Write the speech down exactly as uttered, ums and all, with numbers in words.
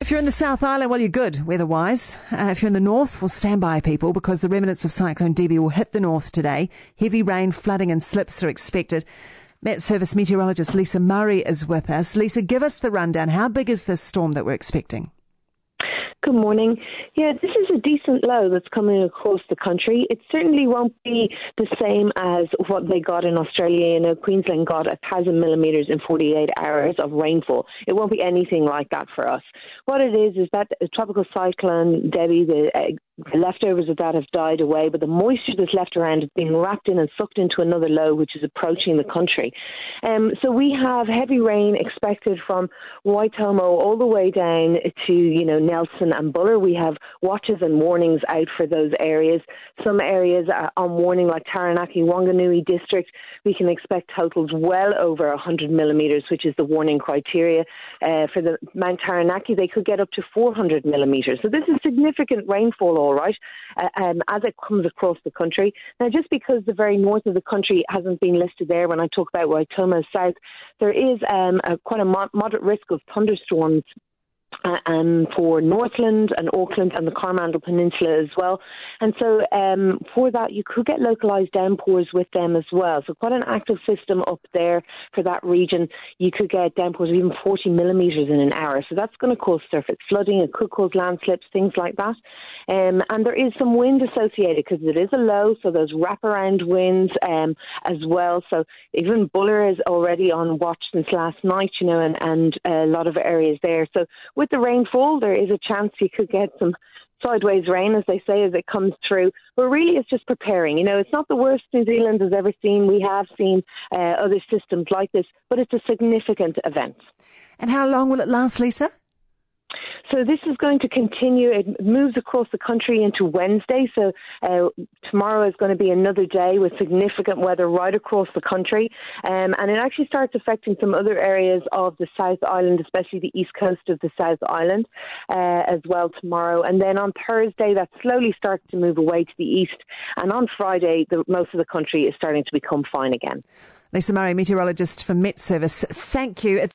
If you're in the South Island, well, you're good weather-wise. Uh, if you're in the north, well, stand by, people, because the remnants of Cyclone Debbie will hit the north today. Heavy rain, flooding and slips are expected. Met Service meteorologist Lisa Murray is with us. Lisa, give us the rundown. How big is this storm that we're expecting? Good morning. Yeah, this is a decent low that's coming across the country. It certainly won't be the same as what they got in Australia. You know, Queensland got a thousand millimetres in forty-eight hours of rainfall. It won't be anything like that for us. What it is is that tropical cyclone Debbie, the uh, The leftovers of that have died away, but the moisture that's left around is being wrapped in and sucked into another low, which is approaching the country. Um, so we have heavy rain expected from Waitomo all the way down to, you know, Nelson and Buller. We have watches and warnings out for those areas. Some areas are on warning, like Taranaki, Wanganui district. We can expect totals well over one hundred millimetres, which is the warning criteria. Uh, for the Mount Taranaki, they could get up to four hundred millimetres. So this is significant rainfall, all right, uh, um, as it comes across the country. Now, just because the very north of the country hasn't been listed there, when I talk about Waitomo South, there is um, a, quite a mo- moderate risk of thunderstorms Uh, um, for Northland and Auckland and the Coromandel Peninsula as well. And so um, for that, you could get localised downpours with them as well. So quite an active system up there for that region. You could get downpours of even forty millimetres in an hour. So that's going to cause surface flooding. It could cause landslips, things like that. Um, and there is some wind associated because it is a low, so those wraparound winds um, as well. So even Buller is already on watch since last night, you know, and, and a lot of areas there. So with the rainfall, there is a chance you could get some sideways rain, as they say, as it comes through. But really, it's just preparing. You know, it's not the worst New Zealand has ever seen. We have seen uh, other systems like this, but it's a significant event. And how long will it last, Lisa? So this is going to continue. It moves across the country into Wednesday. So uh, tomorrow is going to be another day with significant weather right across the country. Um, and it actually starts affecting some other areas of the South Island, especially the east coast of the South Island uh, as well tomorrow. And then on Thursday, that slowly starts to move away to the east. And on Friday, the, most of the country is starting to become fine again. Lisa Murray, meteorologist for Met Service. Thank you. It's